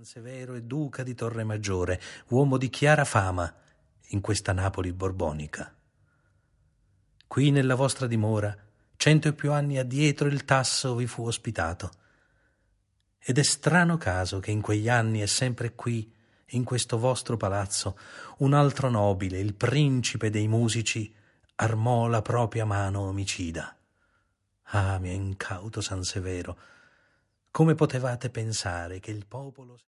San Severo e duca di Torremaggiore, uomo di chiara fama in questa Napoli borbonica. Qui nella vostra dimora, 100 e più anni addietro il Tasso vi fu ospitato. Ed è strano caso che in quegli anni è sempre qui, in questo vostro palazzo, un altro nobile, il principe dei musici, armò la propria mano omicida. Ah, mio incauto San Severo, come potevate pensare che il popolo...